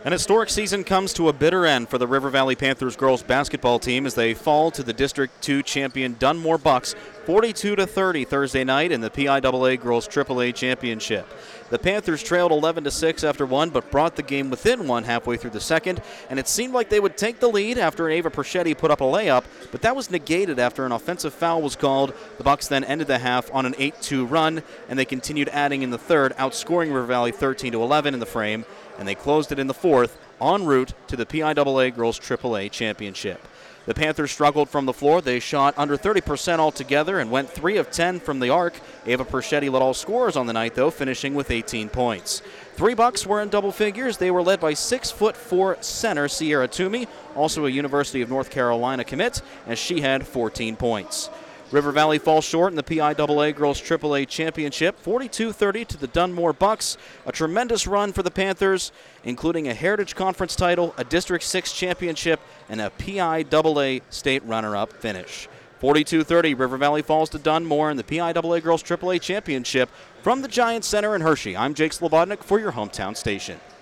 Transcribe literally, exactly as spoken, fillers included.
An historic season comes to a bitter end for the River Valley Panthers girls basketball team as they fall to the District two champion Dunmore Bucks forty-two to thirty Thursday night in the P I A A Girls triple A Championship. The Panthers trailed eleven to six after one, but brought the game within one halfway through the second, and it seemed like they would take the lead after Ava Perchetti put up a layup, but that was negated after an offensive foul was called. The Bucks then ended the half on an eight two run, and they continued adding in the third, outscoring River Valley thirteen to eleven in the frame, and they closed it in the fourth, en route to the P I A A Girls triple A Championship. The Panthers struggled from the floor. They shot under thirty percent altogether and went three of ten from the arc. Ava Perchetti led all scorers on the night, though, finishing with eighteen points. Three Bucks were in double figures. They were led by six foot four center Sierra Toomey, also a University of North Carolina commit, as she had fourteen points. River Valley falls short in the P I A A Girls triple A Championship, forty-two thirty to the Dunmore Bucks. A tremendous run for the Panthers, including a Heritage Conference title, a District six championship, and a P I A A state runner-up finish. forty-two thirty, River Valley falls to Dunmore in the P I A A Girls triple A Championship. From the Giant Center in Hershey, I'm Jake Slobodnik for your hometown station.